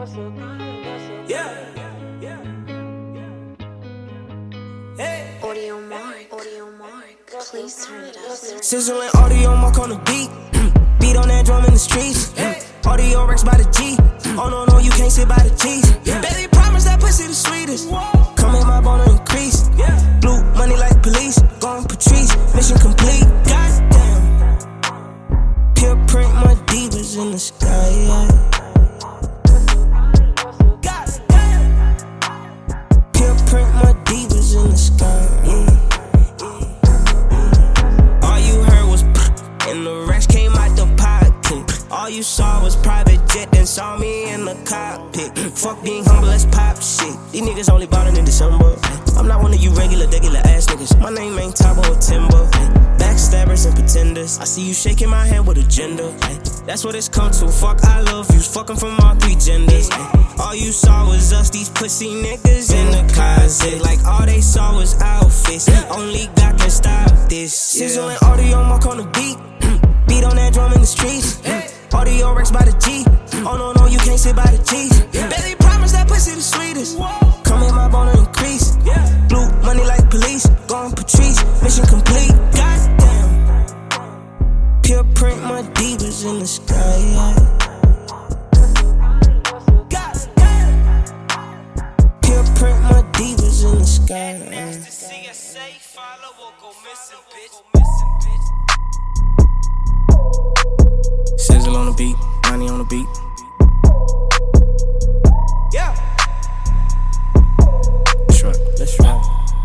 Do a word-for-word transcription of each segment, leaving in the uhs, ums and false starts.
Yeah. Hey. Audio Mark, Audio Mark, please turn it up. Sizzling audio mark on the beat. Beat on that drum in the streets. Audio Rex by the G. Oh no, no, you can't sit by the G's. Baby, promise that pussy the sweetest. Come make my boner increase. Blue money like police. Going Patrice, mission complete. Goddamn. Pure print, my divas in the sky. Yeah. Pure print, my divas in the sky. Yeah. All you heard was and the rest came out the pocket. All you saw was private jet, then saw me in the cockpit. Fuck being humble, let's pop shit. These niggas only ballin' in December. I'm not one of you regular, regular ass niggas. My name ain't Tabo or Timber. Backstabbers and pretenders. I see you shaking my hand with agenda. That's what it's come to. Fuck, I love yous. Fuck 'em from all three genders. All you saw was us, these pussy niggas in the closet. Like all they saw was outfits. Only God can stop this. Sizzling audio mark on the beat. Beat on that drum in the streets. Audio Rex by the G. Oh no, no, you can't sit by the G's. Baby, promise that pussy the sweetest. Come make my boner increase. Blue money like police. Going Patrice, mission complete. Goddamn. Pure print, my divas in the sky. Yeah. Goddamn. Pure print, my divas in the sky. Yeah. Sizzle on the beat, money on the beat. Yeah. Let's rock, let's rock.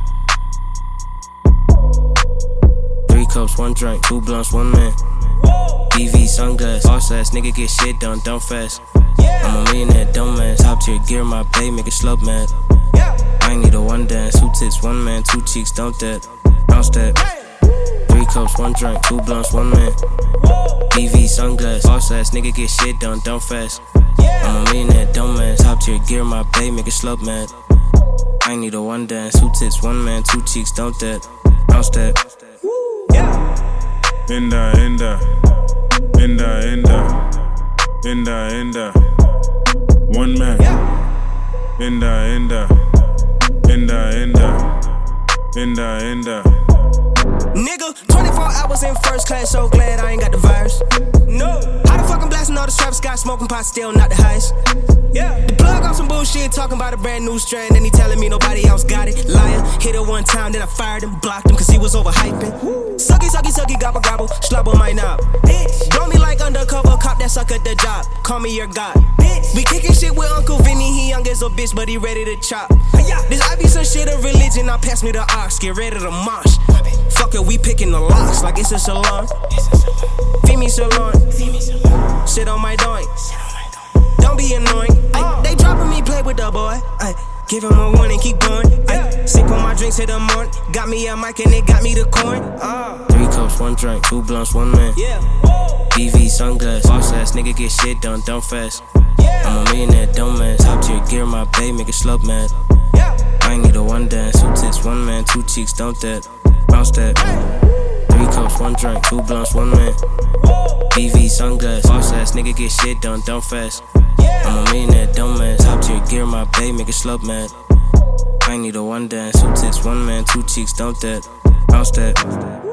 Three cups, one drink, two blunts, one man. D V, sunglass, boss ass, nigga get shit done, dumb fast. I'm a millionaire, dumbass. Top tier gear, my bae, make it slow, man. I ain't need a one dance, two tits, one man, two cheeks, don't that, bounce that. Three cups, one drink, two blunts, one man. D V, sunglass, boss ass, nigga get shit done, dumb fast. I'm a millionaire, dumbass. Top tier gear, my bae, make it slow, man. I ain't need a one dance, two tits, one man, two cheeks, don't that, bounce that. Inda, inda, inda, inda, inda, inda. One man. Inda, inda, inda, inda, inda, inda. Nigga, twenty-four hours in first class, so glad I ain't got the virus. No. How the fuck I'm blasting all the Travis Scott, smoking pot, still not the highest? Yeah. The plug on some bullshit, talking about a brand new strand, and he telling me nobody else got it. Liar, hit her one time, then I fired him, blocked him, cause he was overhyping. Sucky, sucky, sucky, gobble, gobble, slobber my knob. Bitch. Blow me like undercover, cop that sucker at the job. Call me your god. Bitch. We kicking shit with Uncle Vinny, he young as a bitch, but he ready to chop. This I be some shit of religion, now pass me the ox, get ready to mosh. Fuck it, we picking the locks like it's a salon. Feed me salon. Sit on my doink. Don't be annoying. Ay, they dropping me, play with the boy. Ay, give him a one and keep going. Ay, sip on my drinks to the morning. Got me a mic and it got me the coin. Uh. Three cups, one drink, two blunts, one man. Yeah. D V, sunglass, boss ass, nigga get shit done, dumb fast. I'm a millionaire, dumbass. Top tier gear, my bae, make it slow, man. I ain't need a one dance, two tits, one man, two cheeks, don't that, bounce that. Three cups, one drink, two blunts, one man. D V, sunglass, boss ass, nigga get shit done, dumb fast. I'm a millionaire, dumbass. Top tier gear, my bae, make it slow, man. I ain't need a one dance, two tits, one man, two cheeks, don't that, bounce that.